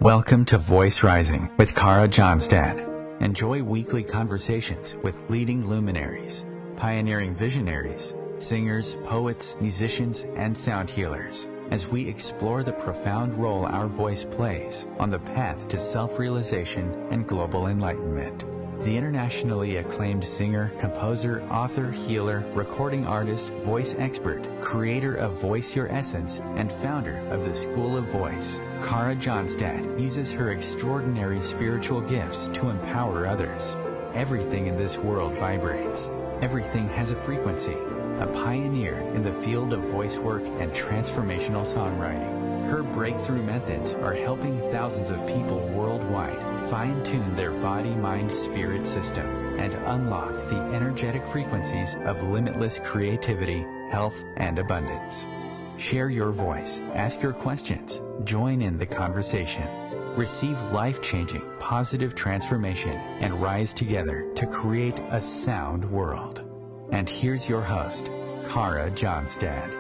Welcome to Voice Rising with Kara Johnstad. Enjoy weekly conversations with leading luminaries, pioneering visionaries, singers, poets, musicians, and sound healers as we explore the profound role our voice plays on the path to self-realization and global enlightenment. The internationally acclaimed singer, composer, author, healer, recording artist, voice expert, creator of Voice Your Essence, and founder of the School of Voice, Kara Johnstad uses her extraordinary spiritual gifts to empower others. Everything in this world vibrates. Everything has a frequency. A pioneer in the field of voice work and transformational songwriting. Her breakthrough methods are helping thousands of people worldwide fine-tune their body-mind-spirit system and unlock the energetic frequencies of limitless creativity, health, and abundance. Share your voice, ask your questions, join in the conversation. Receive life-changing, positive transformation and rise together to create a sound world. And here's your host, Kara Johnstad.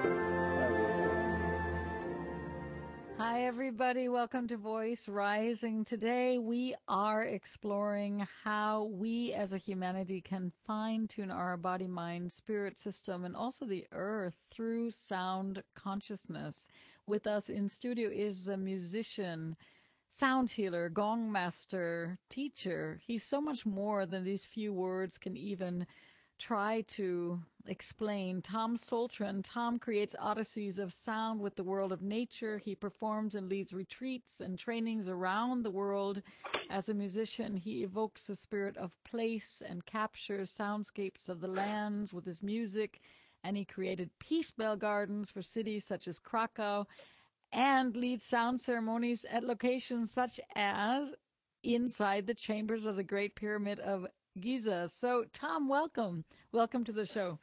Hi, everybody. Welcome to Voice Rising. Today, we are exploring how we as a humanity can fine-tune our body, mind, spirit system, and also the earth through sound consciousness. With us in studio is a musician, sound healer, gong master, teacher. He's so much more than these few words can even try to explain. Tom Soltran. Tom creates odysseys of sound with the world of nature. He performs and leads retreats and trainings around the world. As a musician, he evokes the spirit of place and captures soundscapes of the lands with his music. And he created peace bell gardens for cities such as Krakow and leads sound ceremonies at locations such as inside the chambers of the Great Pyramid of Giza. So, Tom, welcome. Welcome to the show.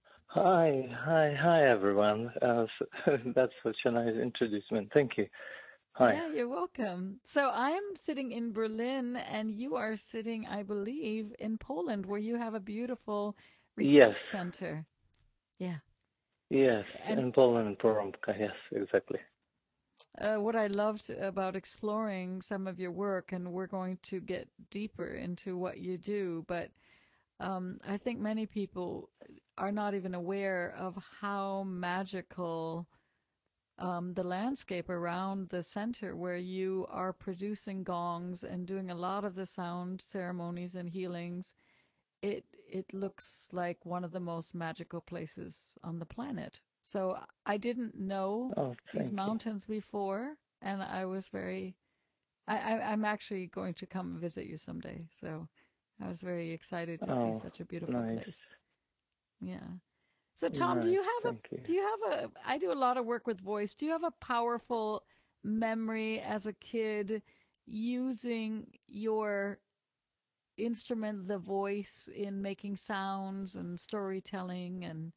Hi, everyone. That's such a nice introduction. Thank you. Hi. Yeah, you're welcome. So I'm sitting in Berlin, and you are sitting, I believe, in Poland, where you have a beautiful retreat center. Yeah. Yes, in Poland, Porąbka. Yes, exactly. What I loved about exploring some of your work, and we're going to get deeper into what you do, but I think many people are not even aware of how magical the landscape around the center where you are producing gongs and doing a lot of the sound ceremonies and healings. It looks like one of the most magical places on the planet. So I didn't know these mountains before, and I was I'm actually going to come visit you someday. So I was very excited to see such a beautiful place. Yeah. So Tom, nice. do you have a I do a lot of work with voice. Do you have a powerful memory as a kid using your instrument, the voice, in making sounds and storytelling, and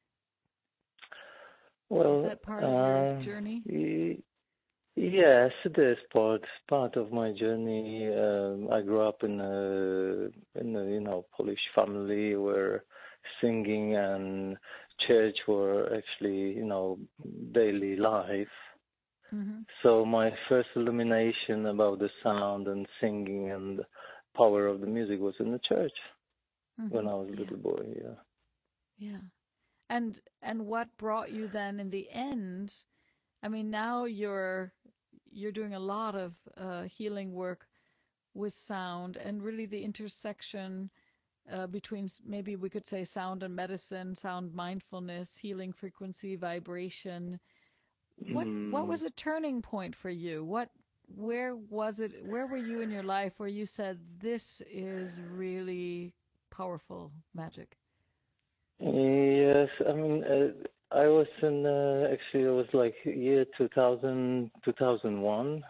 is that part of your journey? Yes, it is part of my journey. I grew up in a Polish family where singing and church were actually daily life. Mm-hmm. So my first illumination about the sound and singing and the power of the music was in the church when I was a little boy. Yeah. And what brought you then in the end? I mean, now you're doing a lot of healing work with sound, and really the intersection between, maybe we could say, sound and medicine, sound mindfulness, healing frequency, vibration. What was a turning point for you? Where was it? Where were you in your life where you said, this is really powerful magic? Yes, I mean, I was actually it was like year 2000, 2001.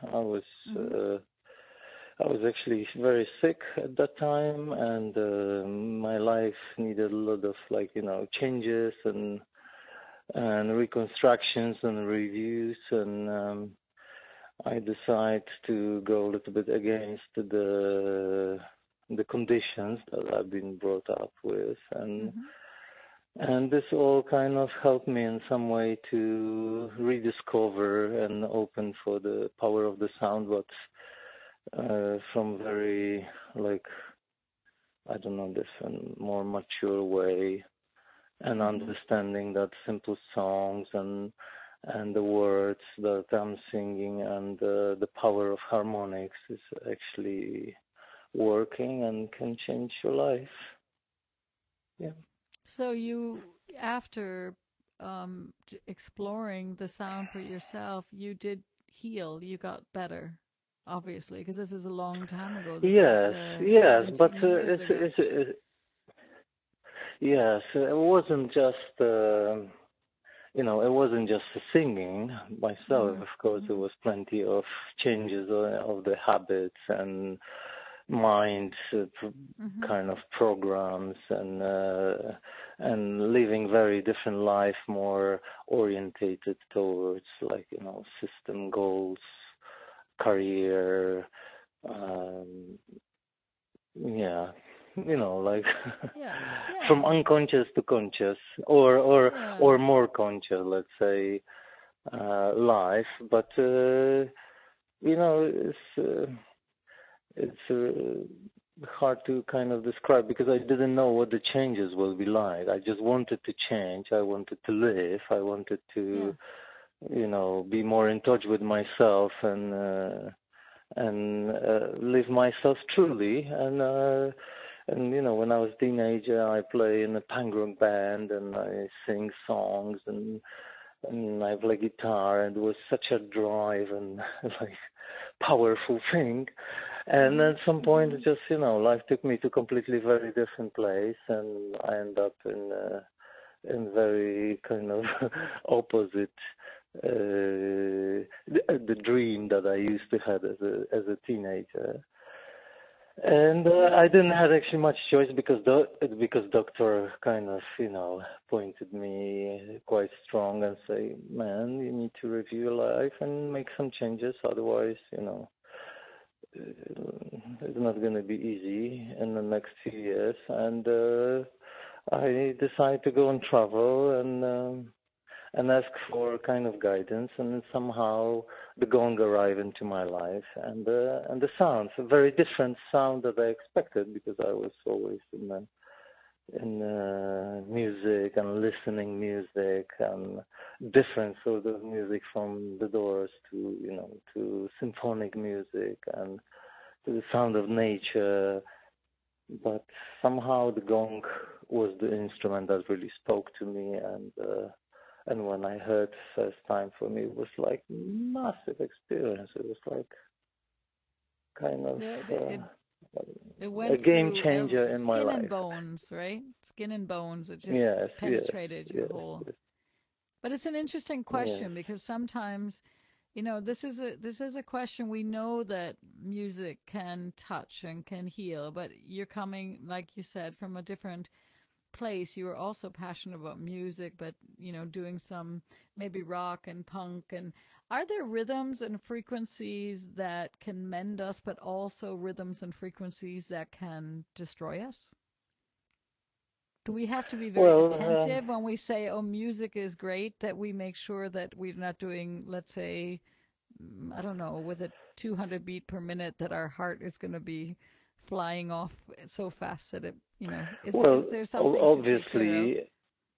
I was actually very sick at that time, and my life needed a lot of changes and reconstructions and reviews, and I decided to go a little bit against the conditions that I've been brought up with, and this all kind of helped me in some way to rediscover and open for the power of the sound, from very, like, I don't know, different, more mature way, and understanding that simple songs and the words that I'm singing and the power of harmonics is actually working and can change your life. Yeah. So you, after exploring the sound for yourself, you did heal. You got better, obviously, because this is a long time ago. This is Yes, but 17 years ago. yes, it wasn't just it wasn't just singing myself. Of course, there was plenty of changes of the habits and mind kind of programs and living very different life, more orientated towards, like, system goals, career, yeah, like from unconscious to conscious, or more conscious, let's say, life. But it's hard to kind of describe, because I didn't know what the changes will be like. I just wanted to change. I wanted to live. I wanted to, be more in touch with myself and live myself truly. And when I was a teenager, I play in a punk rock band and I sing songs and I play guitar, and it was such a drive and like powerful thing. And at some point, it just, life took me to a completely very different place, and I ended up in very kind of opposite the dream that I used to have as a teenager. And I didn't have actually much choice, because doctor kind of, pointed me quite strong and say, man, you need to review your life and make some changes. Otherwise, it's not going to be easy in the next few years. And I decided to go and travel and ask for kind of guidance, and somehow the gong arrived into my life, and the sounds, a very different sound that I expected, because I was always in music and listening music and different sort of music, from the Doors to symphonic music and to the sound of nature. But somehow the gong was the instrument that really spoke to me, and when I heard first time, for me, it was like massive experience. It was like kind of it went a game changer in my life. Skin and bones, right? Skin and bones. It just penetrated your whole. Yes. But it's an interesting question, because sometimes, this is a question. We know that music can touch and can heal, but you're coming, like you said, from a different place. You were also passionate about music, but doing some maybe rock and punk. And are there rhythms and frequencies that can mend us, but also rhythms and frequencies that can destroy us? Do we have to be very attentive when we say, oh, music is great, that we make sure that we're not doing, let's say, I don't know, with a 200 beat per minute, that our heart is going to be flying off so fast that it, is there something to take care of?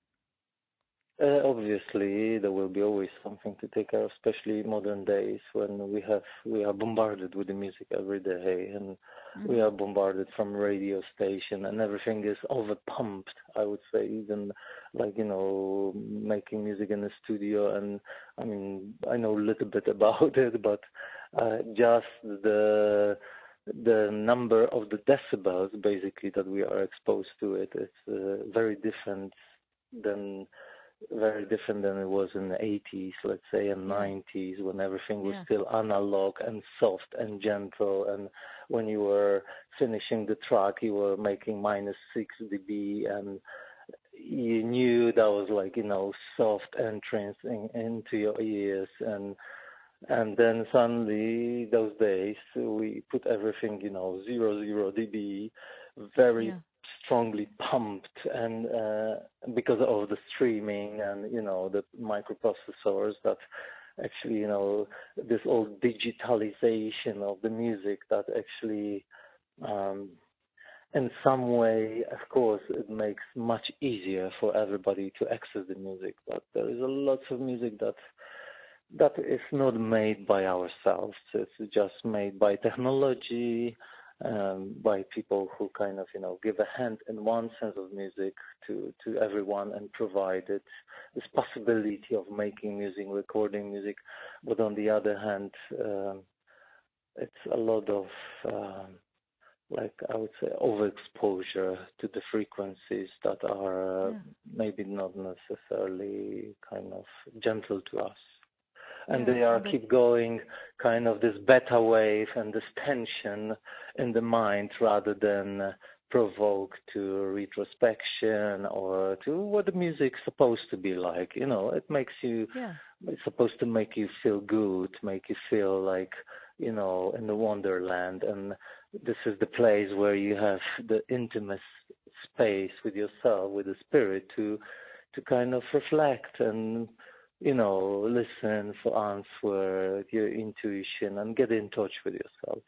Obviously, there will be always something to take care of, especially modern days, when we are bombarded with the music every day, and we are bombarded from radio station, and everything is over-pumped, I would say, even like, making music in the studio. And I mean, I know a little bit about it, but just the number of the decibels, basically, that we are exposed to it is very different than it was in the 80s, let's say, and 90s, when everything was still analog and soft and gentle. And when you were finishing the track, you were making -6 dB, and you knew that was like, soft entrance into your ears. And then suddenly, those days, we put everything, 0 dB, very strongly pumped, and because of the streaming and the microprocessors that actually, you know, this whole digitalization of the music that actually, in some way, of course, it makes much easier for everybody to access the music. But there is a lot of music that is not made by ourselves. It's just made by technology, by people who kind of, you know, give a hand in one sense of music to everyone and provide it this possibility of making music, recording music. But on the other hand, it's a lot of, like I would say, overexposure to the frequencies that are maybe not necessarily kind of gentle to us. And they are keep going kind of this beta wave and this tension in the mind rather than provoke to retrospection or to what the music's supposed to be like. You know, it makes you, it's supposed to make you feel good, make you feel like, you know, in the wonderland. And this is the place where you have the intimate space with yourself, with the spirit to kind of reflect and, you know, listen for answer, your intuition, and get in touch with yourself.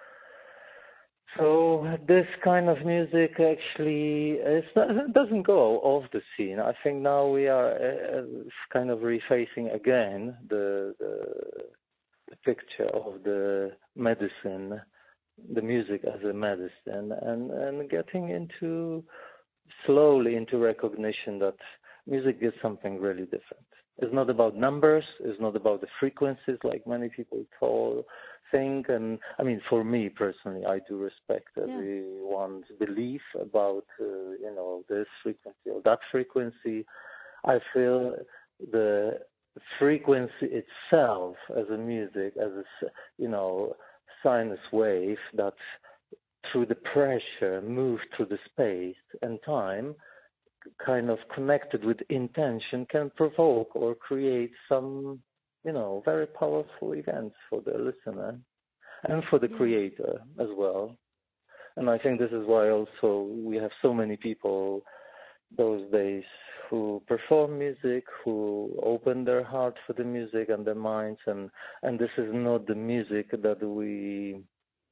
So this kind of music actually doesn't go off the scene. I think now we are kind of refacing again the picture of the medicine, the music as a medicine, and getting slowly into recognition that music is something really different. It's not about numbers. It's not about the frequencies like many people think. And I mean, for me personally, I do respect everyone's belief about, you know, this frequency or that frequency. I feel the frequency itself as a music, as a, you know, sinus wave that through the pressure moves through the space and time, kind of connected with intention, can provoke or create some, you know, very powerful events for the listener and for the creator as well. And I think this is why also we have so many people those days who perform music, who open their heart for the music and their minds, and this is not the music that we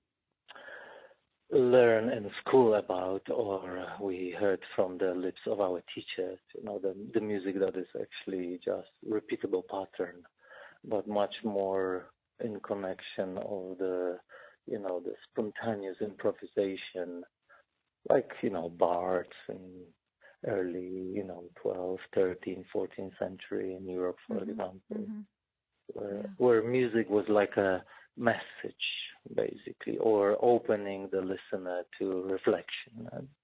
learn in school about or we heard from the lips of our teachers, you know, the music that is actually just repeatable pattern, but much more in connection of the, you know, the spontaneous improvisation, like, you know, bards in early, you know, 12th, 13th, 14th century in Europe, for example, where music was like a message, basically, or opening the listener to reflection.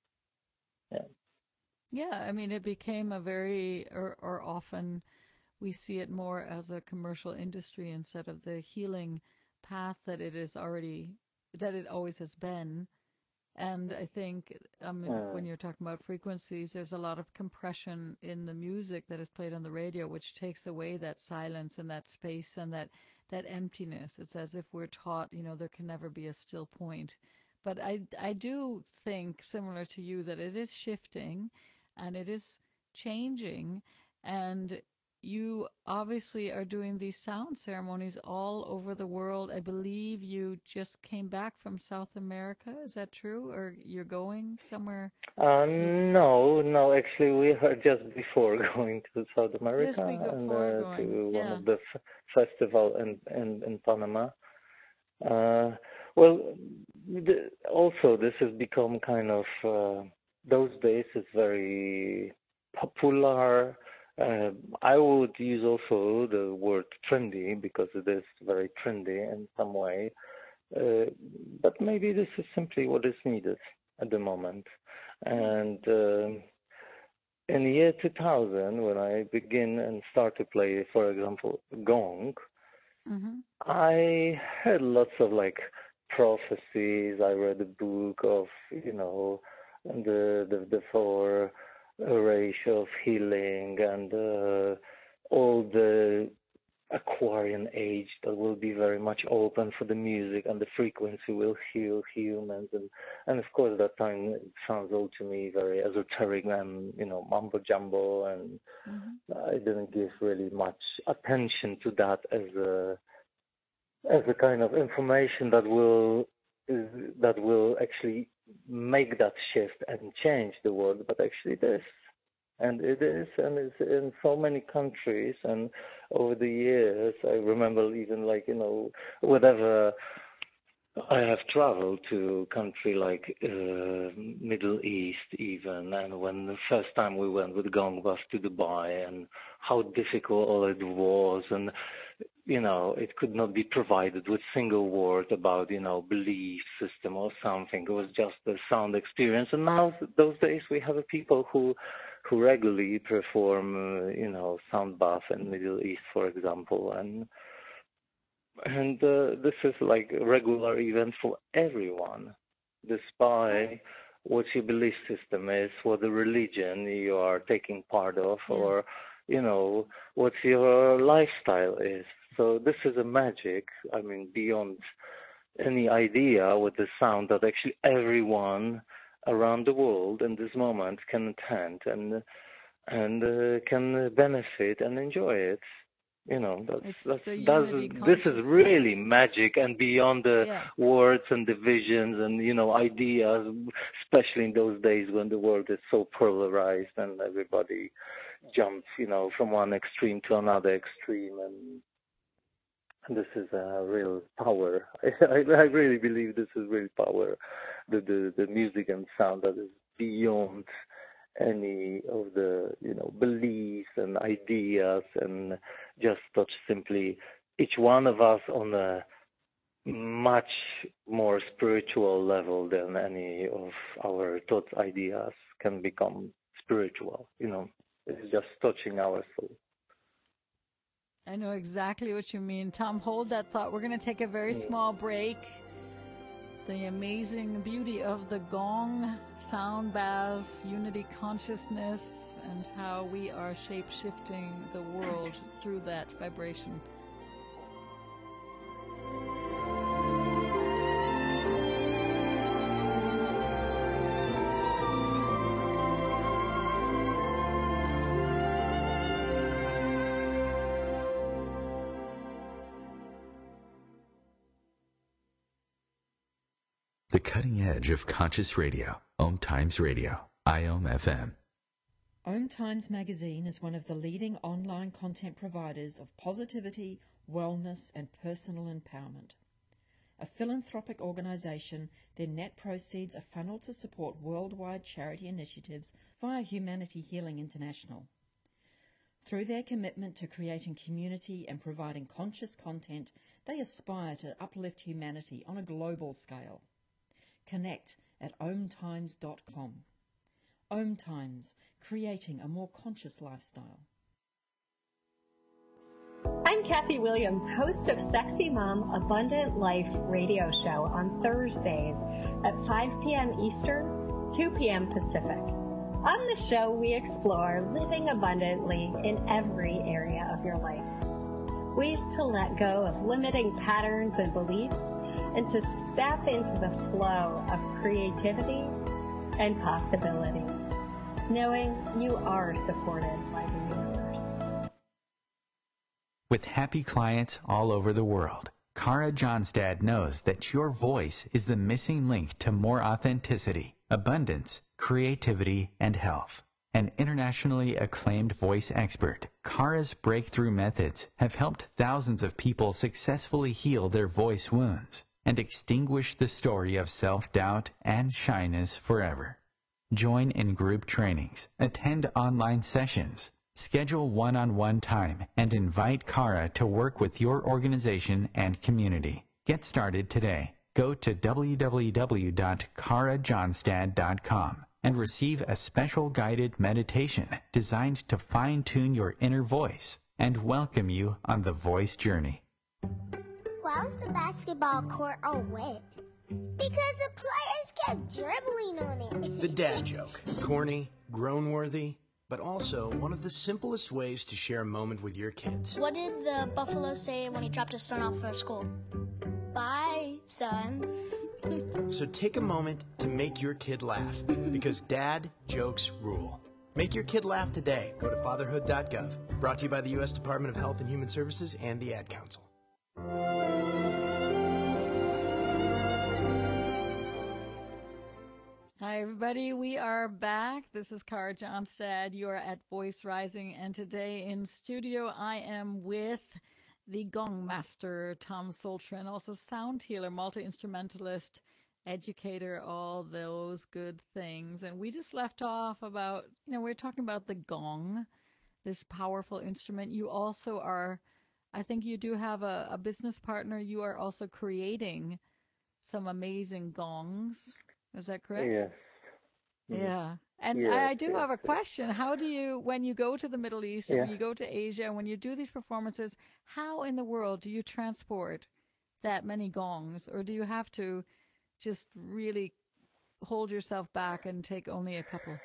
I mean, it became a very, or often we see it more as a commercial industry instead of the healing path that it is already, that it always has been. And I think when you're talking about frequencies, there's a lot of compression in the music that is played on the radio, which takes away that silence and that space and that emptiness. It's as if we're taught, you know, there can never be a still point. But I do think, similar to you, that it is shifting and it is changing. And you obviously are doing these sound ceremonies all over the world. I believe you just came back from South America. Is that true? Or you're going somewhere? No, actually we heard just before going to South America and to one of the festival in Panama. Also this has become kind of, those days it's very popular. I would use also the word trendy because it is very trendy in some way. But maybe this is simply what is needed at the moment. And in the year 2000, when I begin and start to play, for example, gong, I heard lots of like prophecies. I read a book of, you know, the four ratio of healing and all the Aquarian age that will be very much open for the music, and the frequency will heal humans, and of course that time it sounds all to me very esoteric and mumbo jumbo, and I didn't give really much attention to that as a kind of information that will actually make that shift and change the world, but actually it is. And it is, and it's in so many countries. And over the years, I remember even whatever I have traveled to a country like Middle East even, and when the first time we went with Gongbus to Dubai, and how difficult all it was, and it could not be provided with single word about belief system or something. It was just the sound experience. And now those days we have people who regularly perform sound bath in Middle East, for example, and this is like a regular event for everyone, despite what your belief system is, what the religion you are taking part of, or what your lifestyle is. So this is a magic, beyond any idea with the sound that actually everyone around the world in this moment can attend and can benefit and enjoy it. This is really magic and beyond the words and the visions and ideas, especially in those days when the world is so polarized and everybody jumps from one extreme to another extreme, and this is a real power. I really believe this is real power, the music and sound that is beyond any of the beliefs and ideas, and just touch simply each one of us on a much more spiritual level than any of our thoughts, ideas can become spiritual. It's just touching our soul. I know exactly what you mean. Tom, hold that thought. We're going to take a very small break. The amazing beauty of the gong, sound baths, unity consciousness, and how we are shape-shifting the world through that vibration. The cutting edge of conscious radio, Om Times Radio, IOM FM. Om Times Magazine is one of the leading online content providers of positivity, wellness, and personal empowerment. A philanthropic organization, their net proceeds are funneled to support worldwide charity initiatives via Humanity Healing International. Through their commitment to creating community and providing conscious content, they aspire to uplift humanity on a global scale. Connect at omtimes.com. Om Times, creating a more conscious lifestyle. I'm Kathy Williams, host of Sexy Mom Abundant Life radio show on Thursdays at 5 p.m. Eastern, 2 p.m. Pacific. On the show, we explore living abundantly in every area of your life. Ways to let go of limiting patterns and beliefs and to step into the flow of creativity and possibility, knowing you are supported by the universe. With happy clients all over the world, Kara Johnstad knows that your voice is the missing link to more authenticity, abundance, creativity, and health. An internationally acclaimed voice expert, Kara's breakthrough methods have helped thousands of people successfully heal their voice wounds and extinguish the story of self-doubt and shyness forever. Join in group trainings, attend online sessions, schedule one-on-one time, and invite Kara to work with your organization and community. Get started today. Go to www.karajohnstad.com and receive a special guided meditation designed to fine-tune your inner voice and welcome you on the voice journey. Why was the basketball court all wet? Because the players kept dribbling on it. The dad joke. Corny, grown-worthy, but also one of the simplest ways to share a moment with your kids. What did the buffalo say when he dropped his son off at school? Bye, son. So take a moment to make your kid laugh, because dad jokes rule. Make your kid laugh today. Go to fatherhood.gov. Brought to you by the U.S. Department of Health and Human Services and the Ad Council. Hi, everybody. We are back. This is Cara Johnstad. You are at Voice Rising, and today in studio I am with the gong master, Tom Soltran, also sound healer, multi-instrumentalist, educator, all those good things. And we just left off about, we're talking about the gong, this powerful instrument. You also are, I think you do have a business partner. You are also creating some amazing gongs. Is that correct? Yes. Yeah. And Yes, I do yes, have a yes. question. How do you, when you go to the Middle East, and when you go to Asia, and when you do these performances, how in the world do you transport that many gongs? Or do you have to just really hold yourself back and take only a couple?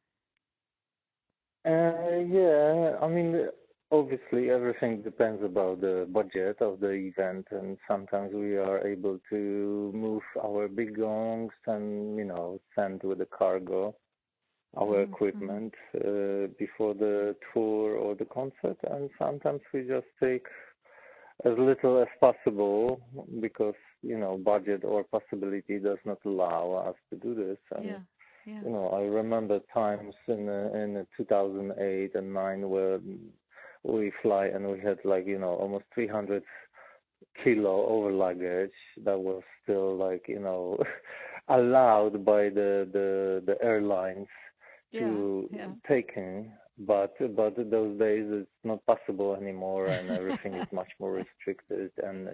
Yeah, I mean, obviously everything depends about the budget of the event, and sometimes we are able to move our big gongs and, send with the cargo our equipment before the tour or the concert, and sometimes we just take as little as possible because, budget or possibility does not allow us to do this. And I remember times in 2008 and 9 where we fly and we had almost 300 kilo over luggage that was still allowed by the airlines to take in. But those days it's not possible anymore, and everything is much more restricted, and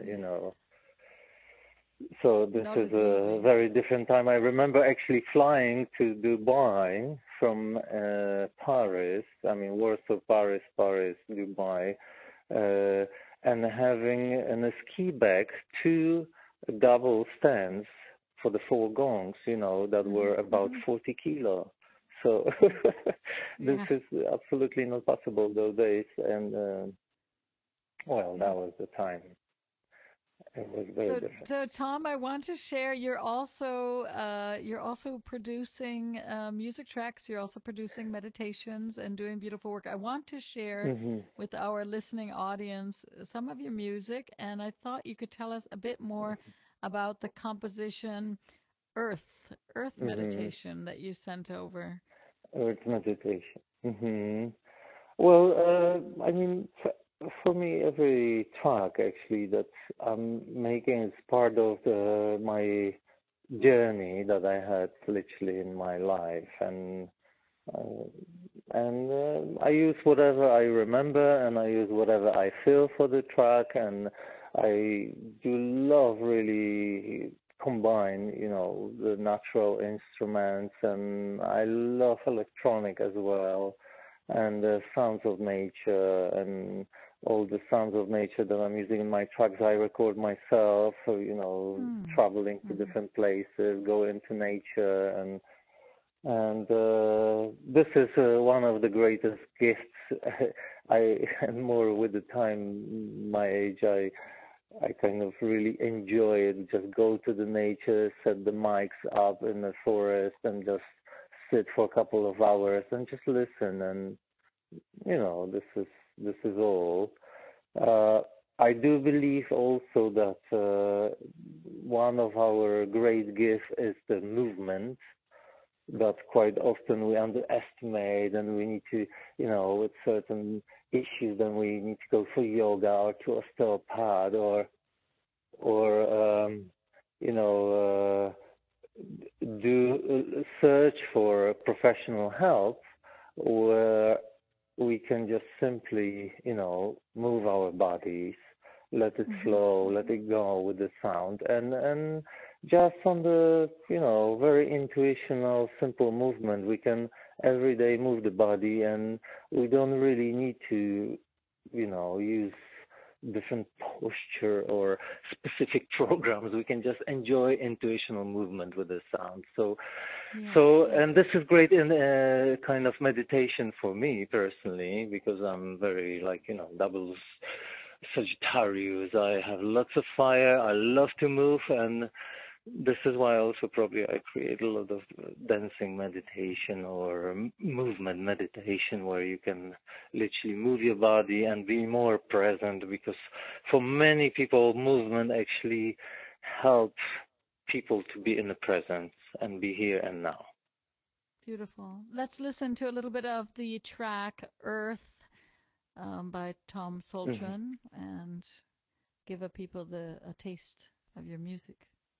so this is a very different time. I remember actually flying to Dubai from Paris, Warsaw, Paris, Dubai, and having in a ski bag 2 double stands for the 4 gongs, that were about 40 kilo. So this is absolutely not possible those days, and that was the time. It was very different. So Tom, I want to share. You're also producing music tracks. You're also producing meditations and doing beautiful work. I want to share with our listening audience some of your music, and I thought you could tell us a bit more about the composition Earth meditation that you sent over. Earth meditation. Well, for me, every track actually that I'm making is part of my journey that I had literally in my life, and I use whatever I remember, and I use whatever I feel for the track, and I do love really combine, the natural instruments, and I love electronic as well, and the sounds of nature, and all the sounds of nature that I'm using in my tracks I record myself, traveling to different places, go into nature, and this is one of the greatest gifts. And more with the time, my age, I kind of really enjoy it. Just go to the nature, set the mics up in the forest, and just sit for a couple of hours and just listen. And this is all. I do believe also that one of our great gifts is the movement that quite often we underestimate, and we need to, with certain issues, then we need to go for yoga or to osteopath or do search for professional help, where we can just simply, move our bodies, let it flow, let it go with the sound, and just on the, very intuitional, simple movement, we can every day move the body, and we don't really need to, use different posture or specific programs. We can just enjoy intuitional movement with the sound. And this is great in kind of meditation for me personally, because I'm very double Sagittarius. I have lots of fire. I love to move, and this is why also probably I create a lot of dancing meditation or movement meditation, where you can literally move your body and be more present, because for many people, movement actually helps people to be in the present and be here and now. Beautiful. Let's listen to a little bit of the track Earth by Tom Soltran and give people a taste of your music.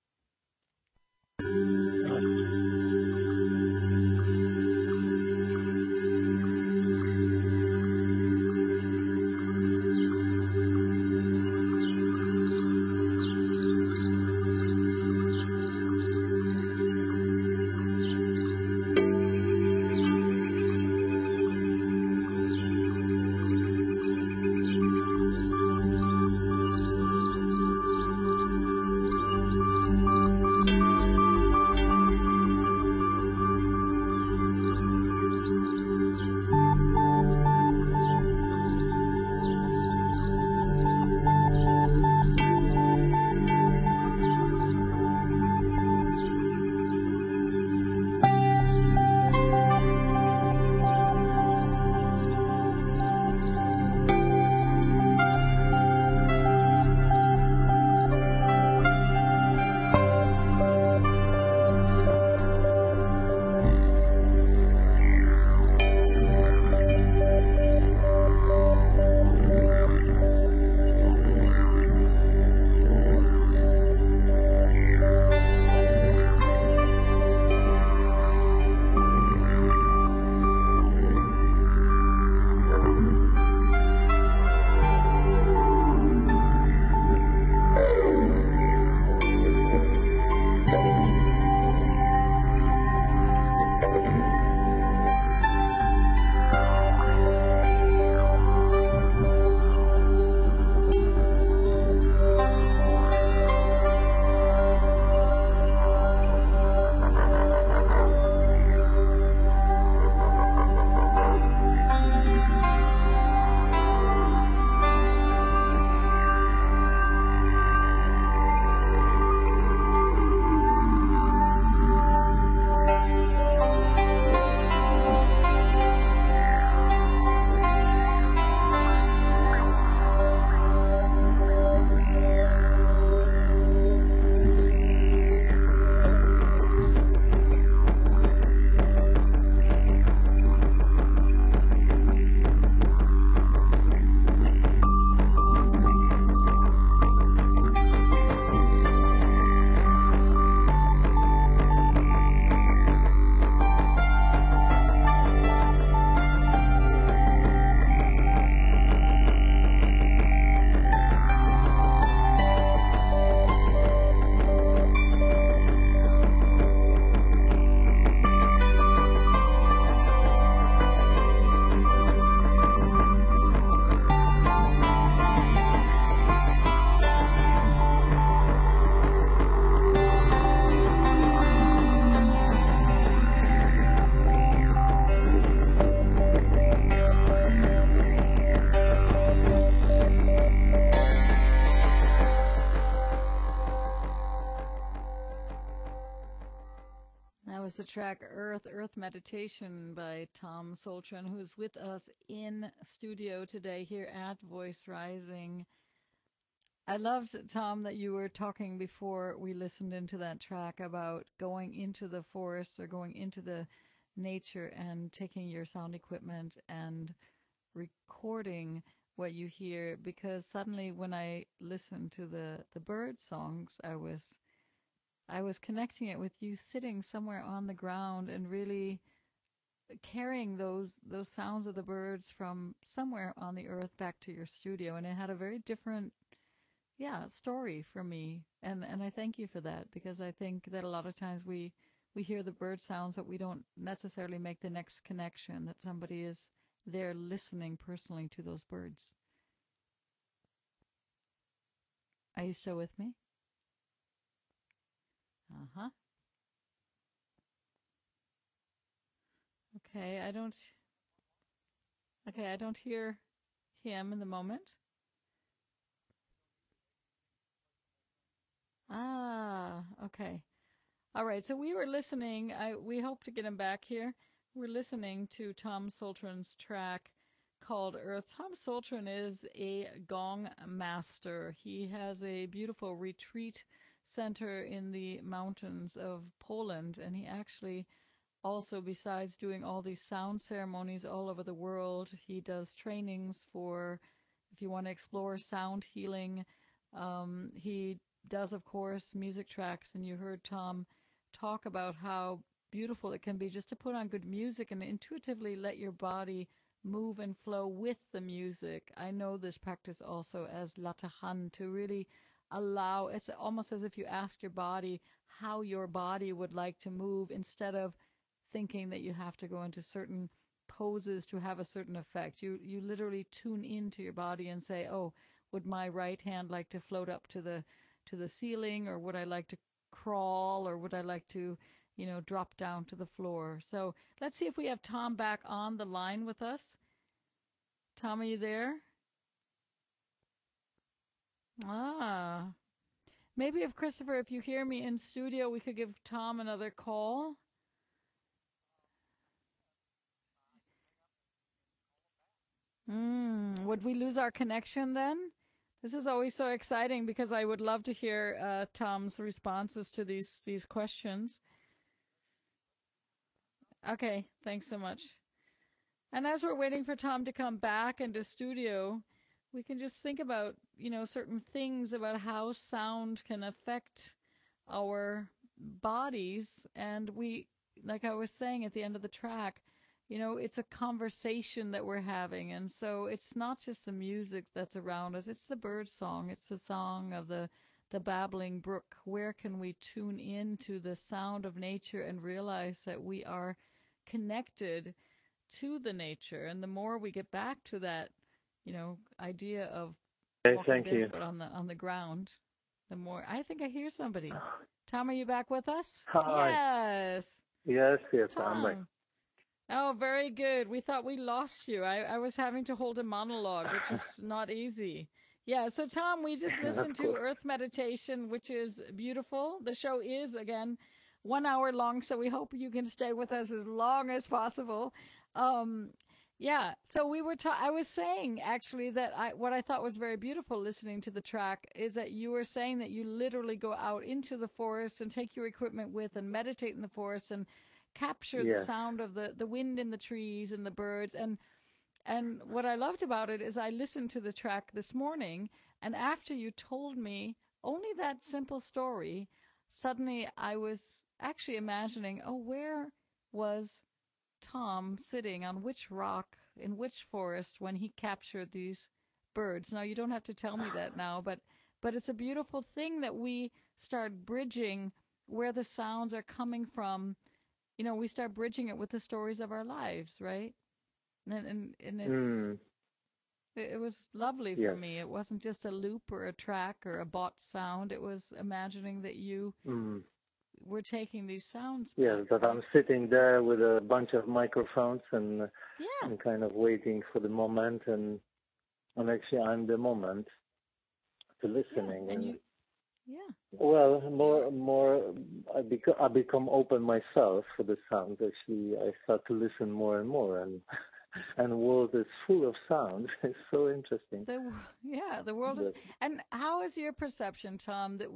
The track Earth Meditation by Tom Soltran, who's with us in studio today here at Voice Rising. I loved, Tom, that you were talking before we listened into that track about going into the forest or going into the nature and taking your sound equipment and recording what you hear, because suddenly when I listened to the bird songs, I was connecting it with you sitting somewhere on the ground and really carrying those sounds of the birds from somewhere on the earth back to your studio, and it had a very different story for me, and I thank you for that, because I think that a lot of times we hear the bird sounds but we don't necessarily make the next connection that somebody is there listening personally to those birds. Are you still with me? Uh-huh. Okay, I don't hear him in the moment. Ah, okay. All right, so we were listening. We hope to get him back here. We're listening to Tom Sultran's track called Earth. Tom Sultran is a gong master. He has a beautiful retreat center in the mountains of Poland, and he actually also, besides doing all these sound ceremonies all over the world, he does trainings for, if you want to explore sound healing. He does, of course, music tracks, and you heard Tom talk about how beautiful it can be just to put on good music and intuitively let your body move and flow with the music. I know this practice also as Latahan, to really allow, it's almost as if you ask your body how your body would like to move instead of thinking that you have to go into certain poses to have a certain effect. You literally tune into your body and say, oh, would my right hand like to float up to the ceiling, or would I like to crawl, or would I like to, drop down to the floor? So let's see if we have Tom back on the line with us. Tom, are you there? Maybe if Christopher, if you hear me in studio, we could give Tom another call. Would we lose our connection then? This is always so exciting because I would love to hear Tom's responses to these questions. Okay, thanks so much. And as we're waiting for Tom to come back into studio, we can just think about, certain things about how sound can affect our bodies. And we, like I was saying at the end of the track, it's a conversation that we're having. And so it's not just the music that's around us. It's the bird song. It's the song of the babbling brook. Where can we tune into the sound of nature and realize that we are connected to the nature? And the more we get back to that, idea of walking barefoot on the ground, the more. I think I hear somebody. Tom, are you back with us? Hi. Yes, Tom. I'm back. Oh, very good. We thought we lost you. I was having to hold a monologue, which is not easy. Yeah, so Tom, we just listened to Earth Meditation, which is beautiful. The show is, again, 1 hour long, so we hope you can stay with us as long as possible. Yeah, so I was saying, actually, that what I thought was very beautiful listening to the track is that you were saying that you literally go out into the forest and take your equipment with and meditate in the forest and capture the sound of the wind in the trees and the birds. And what I loved about it is I listened to the track this morning, and after you told me only that simple story, suddenly I was actually imagining, where was Tom sitting on which rock in which forest when he captured these birds? Now, you don't have to tell me that now, but it's a beautiful thing that we start bridging where the sounds are coming from. We start bridging it with the stories of our lives, right? And it was lovely for me. It wasn't just a loop or a track or a bought sound. It was imagining that you were taking these sounds back. Yes, that I'm sitting there with a bunch of microphones and kind of waiting for the moment, and actually I'm the moment to listening. Yeah, and you. Well, more. I become open myself for the sound. Actually, I start to listen more and more, and the world is full of sound. It's so interesting. The world is. And how is your perception, Tom? That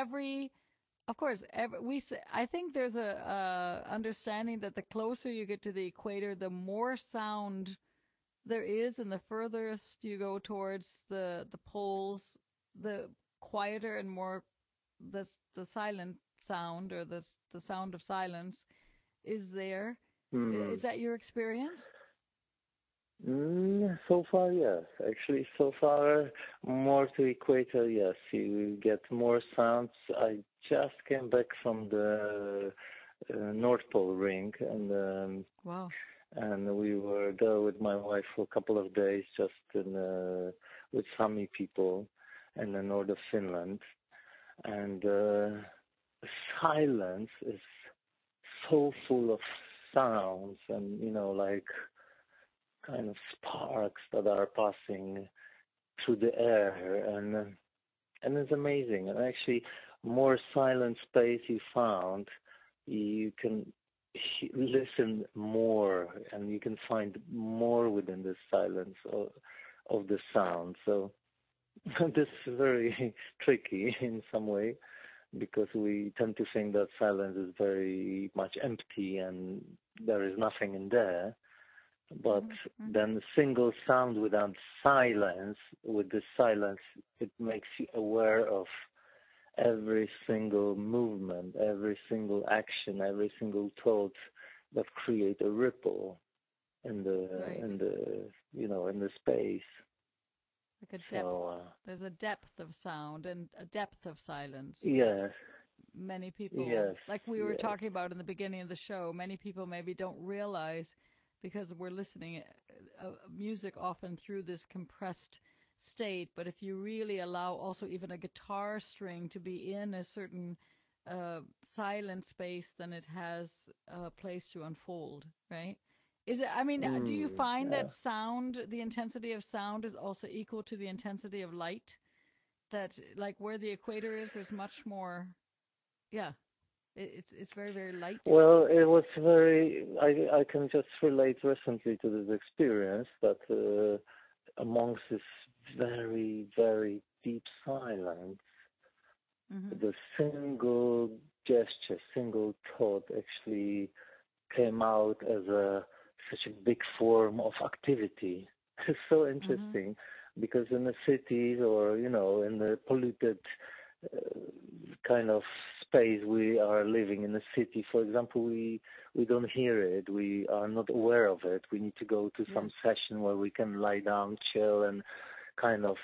I think there's a understanding that the closer you get to the equator, the more sound there is, and the furthest you go towards the poles, the quieter and more the silent sound, or the sound of silence is there. Is that your experience? So far, yes. Actually, so far, more to equator, yes. You get more sounds. I just came back from the North Pole ring, and wow. And we were there with my wife for a couple of days, just with Sami people. in the north of Finland, and silence is so full of sounds and, like kind of sparks that are passing through the air, and it's amazing. And actually, more silent space you found, you can listen more, and you can find more within the silence of the sound. So this is very tricky in some way, because we tend to think that silence is very much empty and there is nothing in there. But then a single sound without silence, with the silence, it makes you aware of every single movement, every single action, every single thought that create a ripple in the in the space. Like a depth. So, there's a depth of sound and a depth of silence. Yes. Many people, like we were talking about in the beginning of the show, many people maybe don't realize, because we're listening music often through this compressed state. But if you really allow also even a guitar string to be in a certain silent space, then it has a place to unfold, right? Is it? I mean, do you find that sound, the intensity of sound, is also equal to the intensity of light? That, like, where the equator is, there's much more. Yeah, it's very, very light. Well, it was very. I can just relate recently to this experience that amongst this very, very deep silence, the single gesture, single thought actually came out as such a big form of activity. It's so interesting, because in the cities or, in the polluted kind of space we are living in the city, for example, we don't hear it. We are not aware of it. We need to go to some session where we can lie down, chill, and kind of,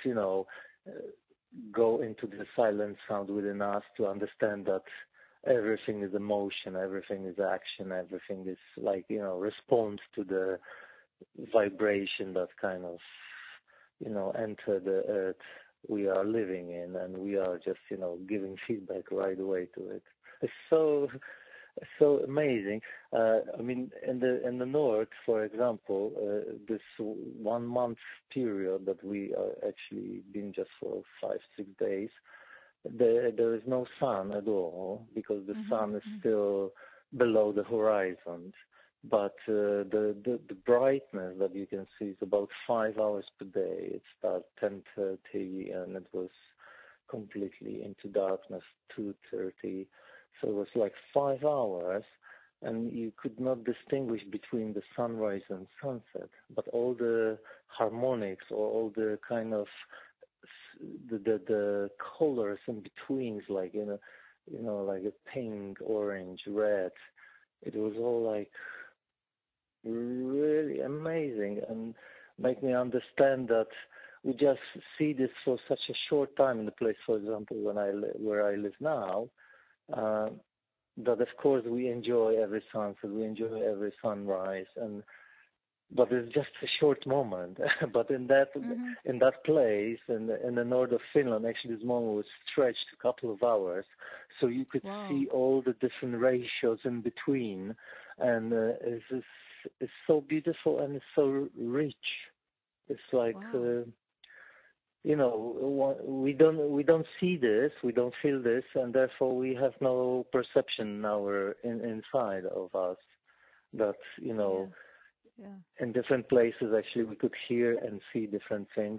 go into the silent sound within us to understand that everything is emotion, everything is action, everything is like, response to the vibration that kind of, enter the earth we are living in, and we are just, giving feedback right away to it. It's so amazing. I mean, in the north, for example, this 1 month period that we are actually been just for 5-6 days, there is no sun at all, because the sun is still below the horizon. But the brightness that you can see is about 5 hours per day. It started 10:30 and it was completely into darkness 2:30. So it was like 5 hours, and you could not distinguish between the sunrise and sunset. But all the harmonics, or all the kind of the colors in between, like like a pink, orange, red. It was all like really amazing, and make me understand that we just see this for such a short time in the place, for example, where I live now, that of course we enjoy every sunset, we enjoy every sunrise, but it's just a short moment. But in that place, in the north of Finland, actually this moment was stretched a couple of hours, so you could see all the different ratios in between, and it's so beautiful and it's so rich. It's like we don't see this, we don't feel this, and therefore we have no perception inside of us that in different places actually we could hear and see different things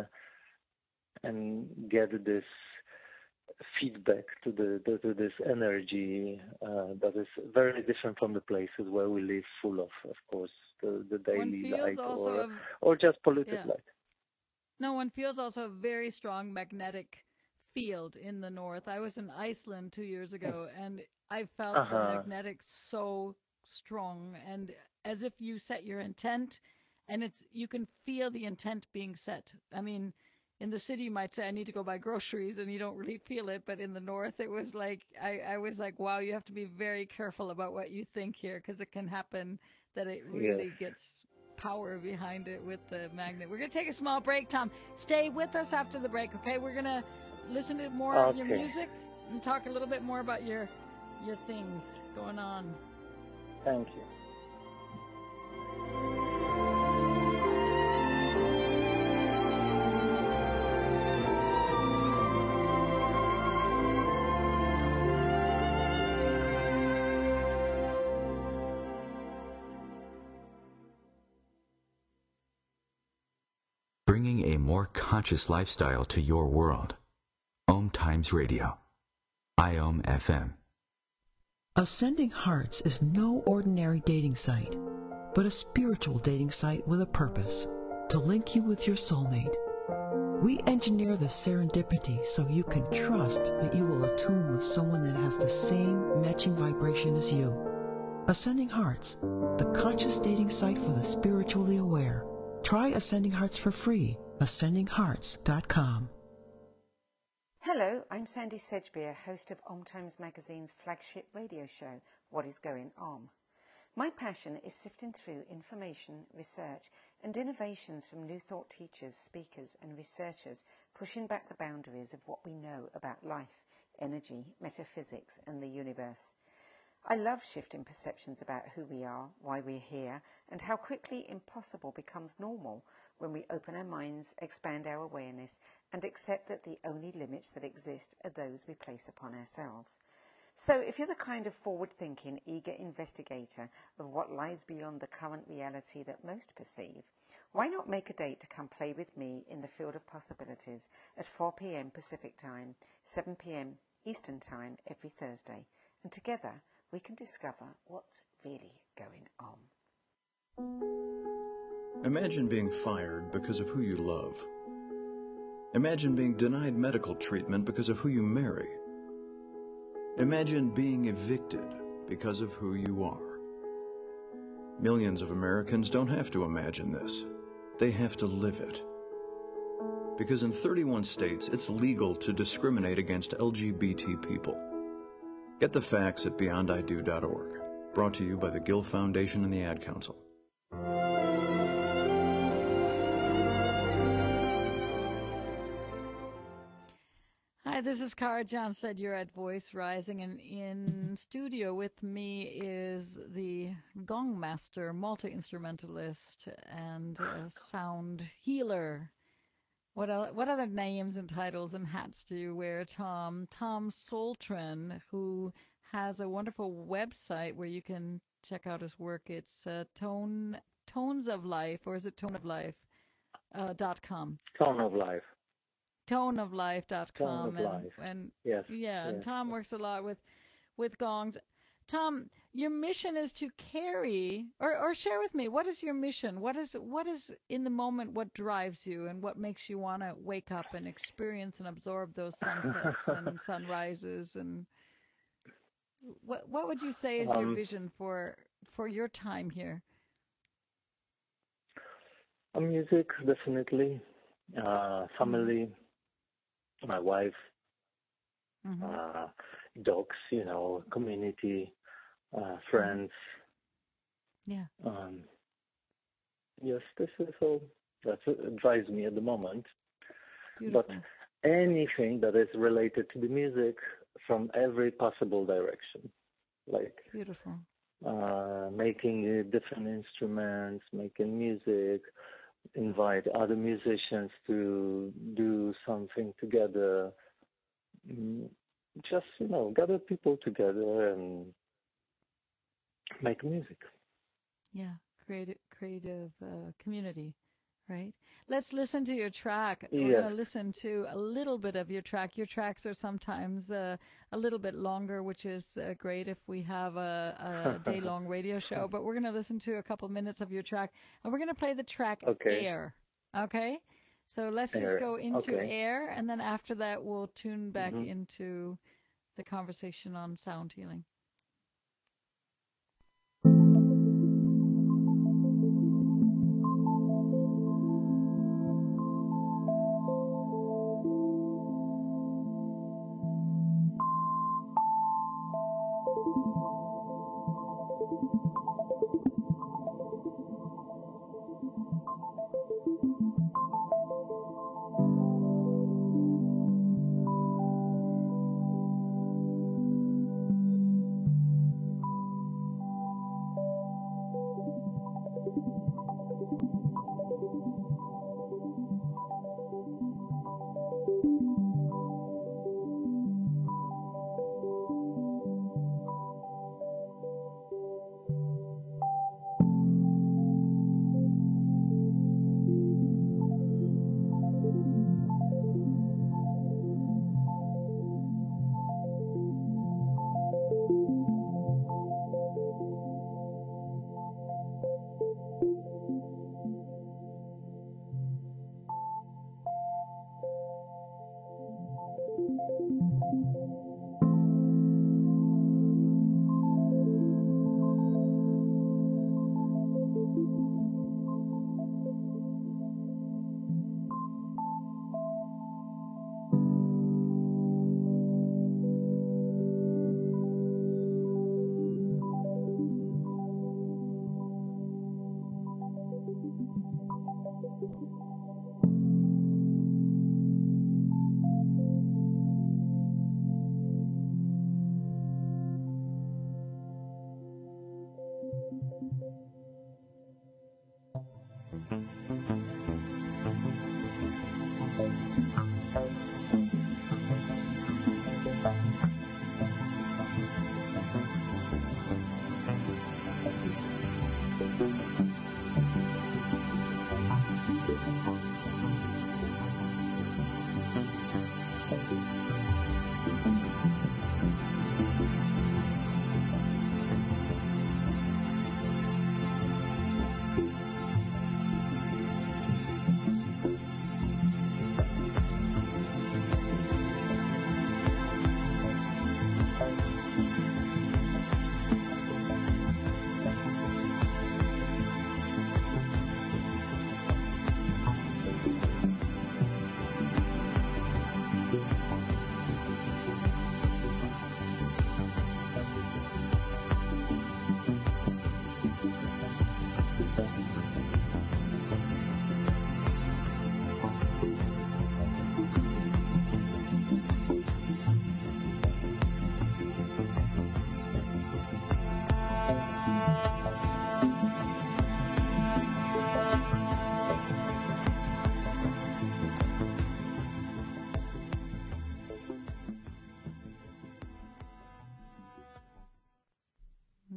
and get this feedback to this energy that is very different from the places where we live, full of course, the daily light or just polluted light. No, one feels also a very strong magnetic field in the north. I was in Iceland 2 years ago, and I felt the magnetic so strong, and as if you set your intent, and you can feel the intent being set. I mean, in the city you might say, I need to go buy groceries, and you don't really feel it, but in the north it was like, I was like, wow, you have to be very careful about what you think here, because it can happen that it really gets power behind it with the magnet. We're going to take a small break, Tom. Stay with us after the break, okay? We're going to listen to more of your music and talk a little bit more about your things going on. Thank you. Bringing a more conscious lifestyle to your world. Om Times Radio. IOM FM. Ascending Hearts is no ordinary dating site, but a spiritual dating site with a purpose, to link you with your soulmate. We engineer the serendipity so you can trust that you will attune with someone that has the same matching vibration as you. Ascending Hearts, the conscious dating site for the spiritually aware. Try Ascending Hearts for free. AscendingHearts.com. Hello, I'm Sandy Sedgbeer, host of Om Times Magazine's flagship radio show, What is Going On. My passion is sifting through information, research, and innovations from New Thought teachers, speakers, and researchers pushing back the boundaries of what we know about life, energy, metaphysics, and the universe. I love shifting perceptions about who we are, why we're here, and how quickly impossible becomes normal when we open our minds, expand our awareness, and accept that the only limits that exist are those we place upon ourselves. So if you're the kind of forward-thinking, eager investigator of what lies beyond the current reality that most perceive, why not make a date to come play with me in the field of possibilities at 4 p.m. Pacific Time, 7 p.m. Eastern Time every Thursday, and together we can discover what's really going on. Imagine being fired because of who you love. Imagine being denied medical treatment because of who you marry. Imagine being evicted because of who you are. Millions of Americans don't have to imagine this. They have to live it. Because in 31 states, it's legal to discriminate against LGBT people. Get the facts at beyondido.org. Brought to you by the Gill Foundation and the Ad Council. Hi, this is Cara Johnstead. You're at Voice Rising, and in studio with me is the gong master, multi-instrumentalist, and sound healer. What other names and titles and hats do you wear, Tom? Tom Soltran, who has a wonderful website where you can check out his work. It's Tones of Life, or is it toneoflife.com? Tone of Life. Toneoflife.com. Tone of Life. And yes. Yeah, yes. and Tom works a lot with gongs. Tom, your mission is to carry, or share with me, what is your mission? What is in the moment, what drives you, and what makes you want to wake up and experience and absorb those sunsets and sunrises, and what would you say is your vision for your time here? Music, definitely. Family, my wife, dogs, community, friends. Yeah. Yes, this is all that drives me at the moment. Beautiful. But anything that is related to the music from every possible direction, like beautiful. Making different instruments, making music, invite other musicians to do something together. Just, gather people together and make music. Yeah, creative community, right? Let's listen to your track. Yes. We're going to listen to a little bit of your track. Your tracks are sometimes a little bit longer, which is great if we have a day-long radio show. But we're going to listen to a couple minutes of your track, and we're going to play the track Air. Okay? So let's just go into Air, and then after that we'll tune back into the conversation on sound healing.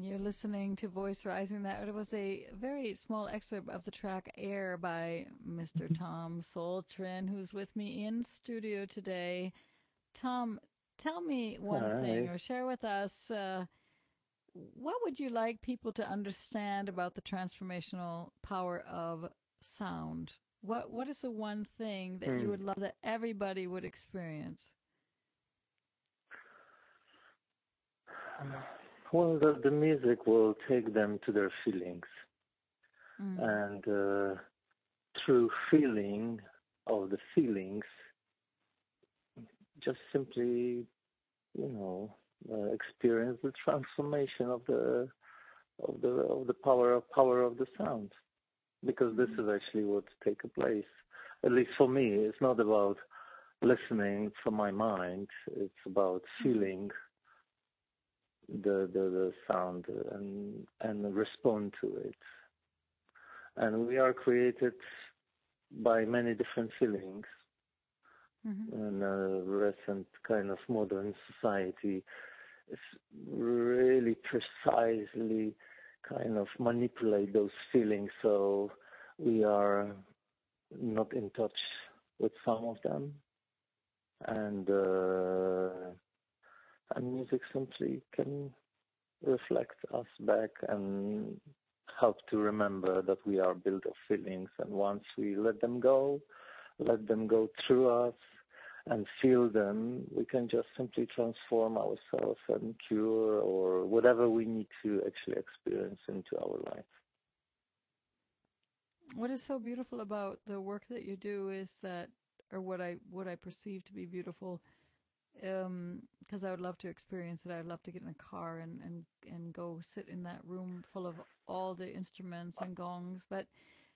You're listening to Voice Rising. That was a very small excerpt of the track Air by Mr. Tom Soltrin, who's with me in studio today. Tom, tell me one thing, or share with us, what would you like people to understand about the transformational power of sound? What is the one thing that you would love that everybody would experience? Well, the music will take them to their feelings. And through feeling of the feelings, just simply, experience the transformation of the power of the sound. Because this is actually what's taking place. At least for me, it's not about listening from my mind. It's about feeling the sound and respond to it. And we are created by many different feelings. In a recent kind of modern society, it's really precisely kind of manipulate those feelings, so we are not in touch with some of them. And music simply can reflect us back and help to remember that we are built of feelings. And once we let them go through us and feel them, we can just simply transform ourselves and cure or whatever we need to actually experience into our life. What is so beautiful about the work that you do is that, or what I perceive to be beautiful, because I would love to experience it. I'd love to get in a car and go sit in that room full of all the instruments and gongs. But,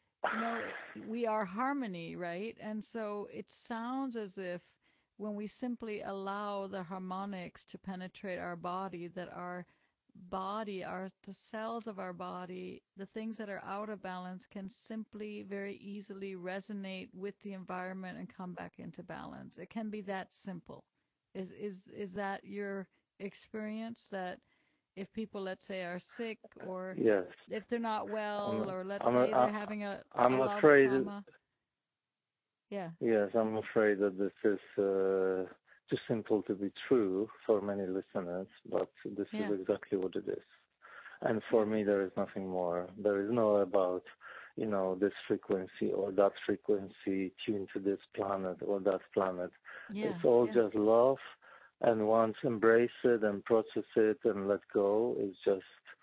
we are harmony, right? And so it sounds as if when we simply allow the harmonics to penetrate our body, that our body, the cells of our body, the things that are out of balance can simply very easily resonate with the environment and come back into balance. It can be that simple. Is that your experience, that if people, let's say, are sick, or if they're not well, or let's say they're having a love trauma? Yeah. Yes, I'm afraid that this is too simple to be true for many listeners, but this is exactly what it is. And for me, there is nothing more. There is no about, this frequency or that frequency tuned to this planet or that planet. It's all just love. And once embrace it and process it and let go, it's just,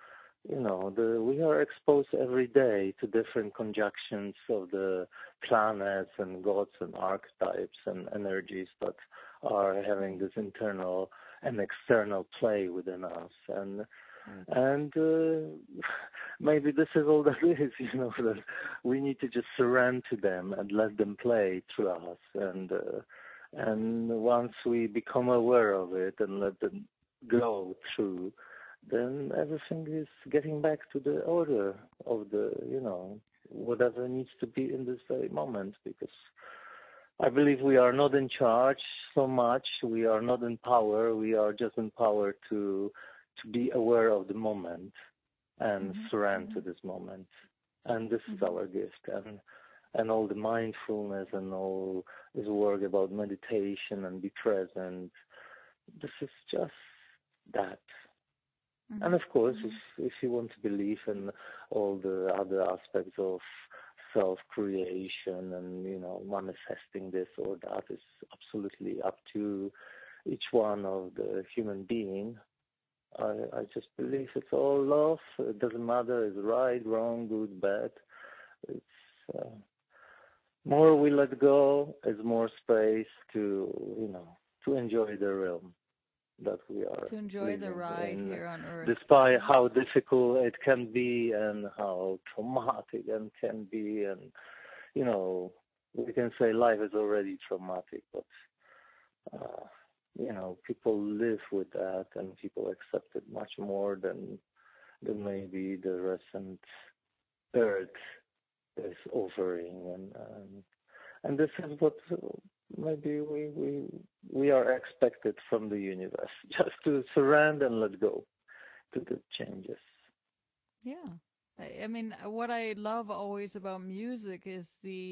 we are exposed every day to different conjunctions of the planets and gods and archetypes and energies that are having this internal and external play within us. And maybe this is all that is, that we need to just surrender to them and let them play through us. And once we become aware of it and let them go through, then everything is getting back to the order of the, whatever needs to be in this very moment. Because I believe we are not in charge so much. We are not in power. We are just in power to be aware of the moment and surrender to this moment. And this is our gift. And all the mindfulness and all this work about meditation and be present, this is just that. And of course, if you want to believe in all the other aspects of self-creation and, manifesting this or that, is absolutely up to each one of the human being. I just believe it's all love. It doesn't matter, it's right, wrong, good, bad. It's more we let go, is more space to, to enjoy the realm that we are. To enjoy the ride here on Earth. Despite how difficult it can be and how traumatic it can be. And, we can say life is already traumatic, but, people live with that and people accept it much more than maybe the recent Earth is offering, and this is what maybe we are expected from the universe, just to surrender and let go to the changes. Yeah. I mean, what I love always about music is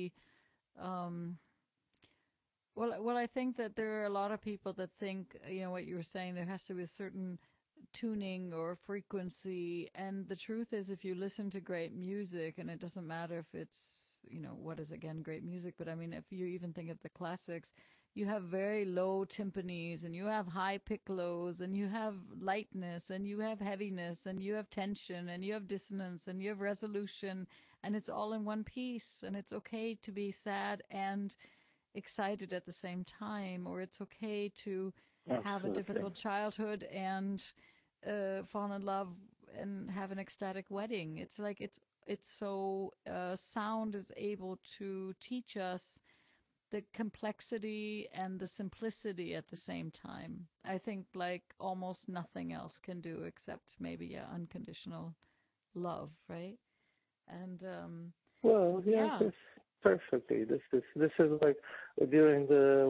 well, I think that there are a lot of people that think, what you were saying, there has to be a certain tuning or frequency. And the truth is, if you listen to great music, and it doesn't matter if it's, what is again great music, but I mean, if you even think of the classics, you have very low timpanis, and you have high piccolos, and you have lightness, and you have heaviness, and you have tension, and you have dissonance, and you have resolution, and it's all in one piece. And it's okay to be sad and excited at the same time, or it's okay to have a difficult childhood and fall in love and have an ecstatic wedding. It's like it's so sound is able to teach us the complexity and the simplicity at the same time. I think like almost nothing else can do except maybe unconditional love, right? And well, yes, perfectly. This is like during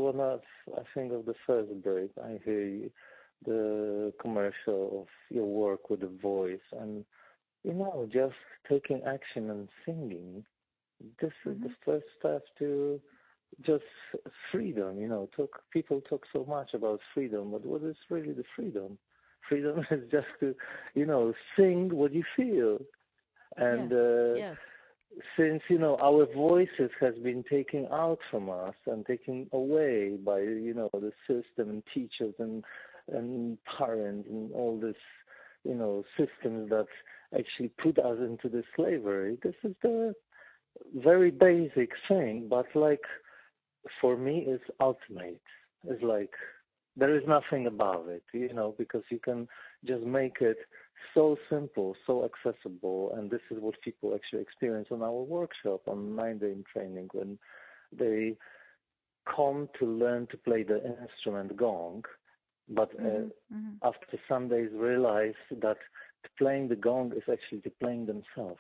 I think of the first break, I hear the commercial of your work with the voice, and just taking action and singing. This is the first step to just freedom. People talk so much about freedom, but what is really the freedom? Freedom is just to, sing what you feel, and yes. Since our voices has been taken out from us and taken away by the system and teachers and parents and all this systems that actually put us into the slavery. This is the very basic thing, but like for me it's ultimate. It's like there is nothing above it, because you can just make it so simple, so accessible, and this is what people actually experience on our workshop on 9-day training when they come to learn to play the instrument gong, but after some days realize that playing the gong is actually to playing themselves,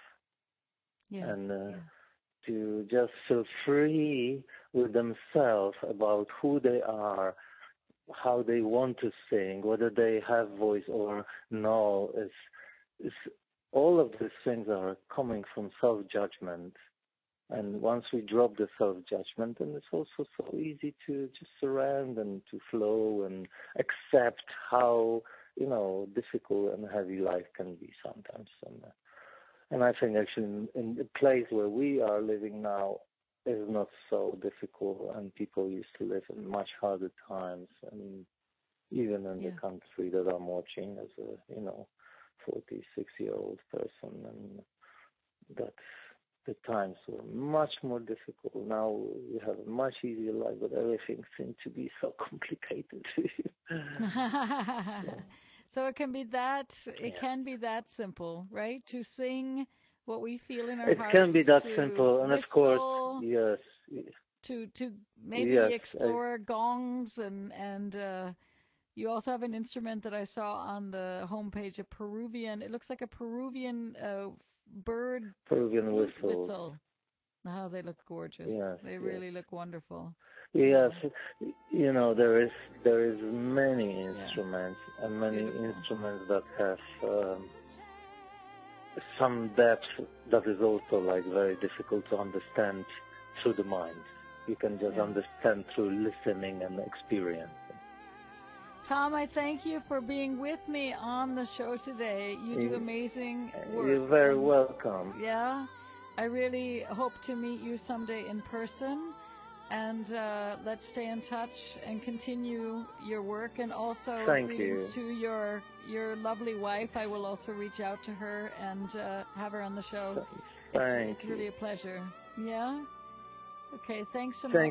to just feel free with themselves about who they are, how they want to sing, whether they have voice or no. Is all of these things are coming from self-judgment. And once we drop the self-judgment, then it's also so easy to just surrender and to flow and accept how, difficult and heavy life can be sometimes. And I think actually in the place where we are living now, is not so difficult, and people used to live in much harder times. And even in the country that I'm watching as a 46-year-old person, and that the times were much more difficult. Now we have a much easier life, but everything seems to be so complicated. So it can be that can be that simple, right? To sing what we feel in our hearts. It can be that simple, and whistle, of course, yes. To maybe explore gongs and you also have an instrument that I saw on the homepage, a Peruvian. It looks like a Peruvian bird. Peruvian whistle. Oh, they look gorgeous. Yes, they really look wonderful. Yes, there is many instruments and many instruments that have some depth that is also like very difficult to understand through the mind. You can just understand through listening and experience. Tom, I thank you for being with me on the show today. You do amazing work. You're very welcome. Yeah, I really hope to meet you someday in person. And let's stay in touch and continue your work. And also greetings to your lovely wife. I will also reach out to her and have her on the show. It's really a pleasure. Yeah? Okay, thanks so much.